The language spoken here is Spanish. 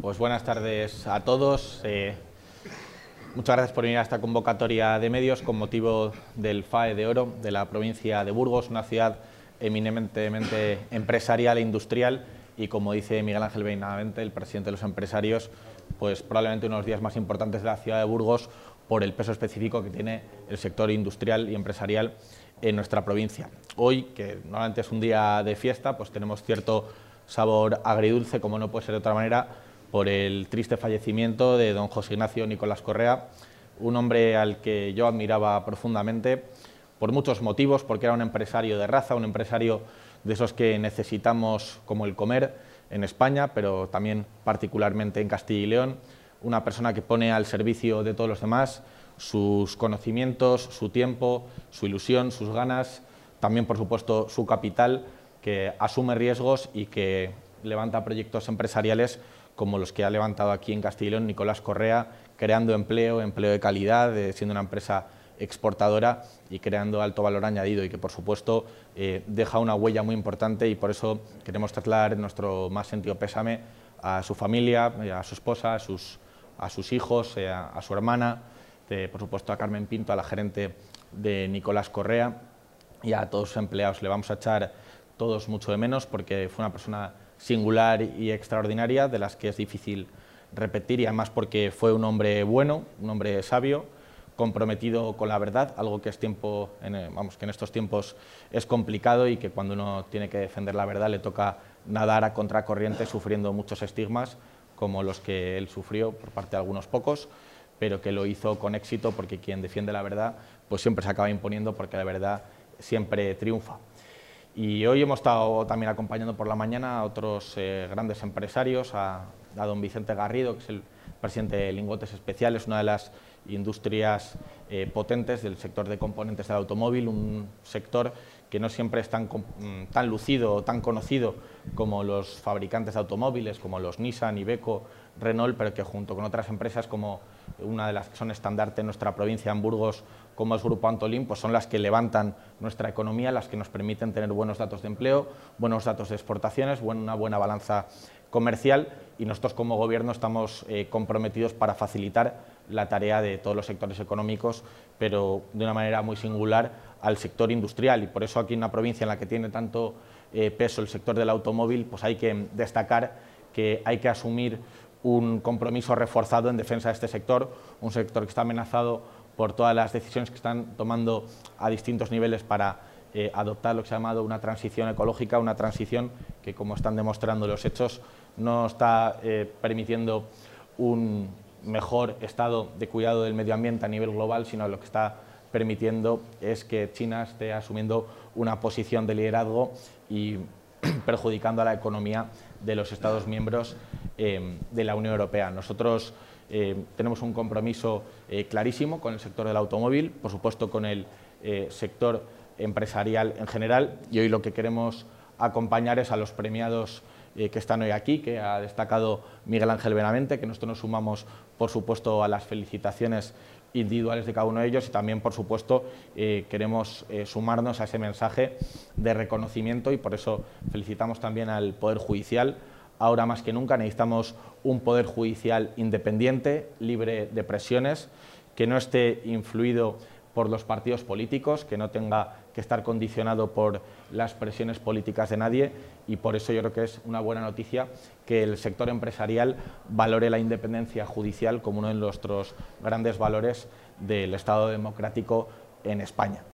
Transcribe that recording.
Pues buenas tardes a todos. Muchas gracias por venir a esta convocatoria de medios con motivo del FAE de Oro de la provincia de Burgos, una ciudad eminentemente empresarial e industrial y, como dice Miguel Ángel Benavente, el presidente de los empresarios, pues probablemente uno de los días más importantes de la ciudad de Burgos por el peso específico que tiene el sector industrial y empresarial en nuestra provincia. Hoy, que normalmente es un día de fiesta, pues tenemos cierto sabor agridulce, como no puede ser de otra manera, por el triste fallecimiento de don José Ignacio Nicolás Correa, un hombre al que yo admiraba profundamente por muchos motivos, porque era un empresario de raza, un empresario de esos que necesitamos como el comer en España, pero también particularmente en Castilla y León, una persona que pone al servicio de todos los demás sus conocimientos, su tiempo, su ilusión, sus ganas, también por supuesto su capital, que asume riesgos y que levanta proyectos empresariales como los que ha levantado aquí en Castilla y León Nicolás Correa, creando empleo de calidad, siendo una empresa exportadora y creando alto valor añadido y que por supuesto deja una huella muy importante, y por eso queremos trasladar nuestro más sentido pésame a su familia, a su esposa, a sus hijos, a su hermana, por supuesto a Carmen Pinto, a la gerente de Nicolás Correa, y a todos sus empleados. Le vamos a echar todos mucho de menos porque fue una persona singular y extraordinaria, de las que es difícil repetir, y además porque fue un hombre bueno, un hombre sabio, comprometido con la verdad, algo que que en estos tiempos es complicado y que cuando uno tiene que defender la verdad le toca nadar a contracorriente, sufriendo muchos estigmas como los que él sufrió por parte de algunos pocos, pero que lo hizo con éxito, porque quien defiende la verdad pues siempre se acaba imponiendo, porque la verdad siempre triunfa. Y hoy hemos estado también acompañando por la mañana a otros grandes empresarios, a don Vicente Garrido, que es el presidente de Lingotes Especiales, una de las industrias potentes del sector de componentes del automóvil, un sector que no siempre es tan lucido o tan conocido como los fabricantes de automóviles, como los Nissan, Iveco, Renault, pero que junto con otras empresas como una de las que son estandarte en nuestra provincia, en Burgos, como es Grupo Antolín, pues son las que levantan nuestra economía, las que nos permiten tener buenos datos de empleo, buenos datos de exportaciones, una buena balanza comercial, y nosotros como Gobierno estamos comprometidos para facilitar la tarea de todos los sectores económicos, pero de una manera muy singular al sector industrial, y por eso aquí en una provincia en la que tiene tanto peso el sector del automóvil, pues hay que destacar que hay que asumir un compromiso reforzado en defensa de este sector, un sector que está amenazado por todas las decisiones que están tomando a distintos niveles para adoptar lo que se ha llamado una transición ecológica, una transición que, como están demostrando los hechos, no está permitiendo un mejor estado de cuidado del medio ambiente a nivel global, sino lo que está permitiendo es que China esté asumiendo una posición de liderazgo y perjudicando a la economía de los Estados miembros de la Unión Europea. Nosotros tenemos un compromiso clarísimo con el sector del automóvil, por supuesto con el sector empresarial en general, y hoy lo que queremos acompañar es a los premiados que están hoy aquí, que ha destacado Miguel Ángel Benavente, que nosotros nos sumamos por supuesto a las felicitaciones individuales de cada uno de ellos, y también por supuesto queremos sumarnos a ese mensaje de reconocimiento, y por eso felicitamos también al Poder Judicial. Ahora más que nunca necesitamos un Poder Judicial independiente, libre de presiones, que no esté influido por los partidos políticos, que no tenga que estar condicionado por las presiones políticas de nadie, y por eso yo creo que es una buena noticia que el sector empresarial valore la independencia judicial como uno de nuestros grandes valores del Estado democrático en España.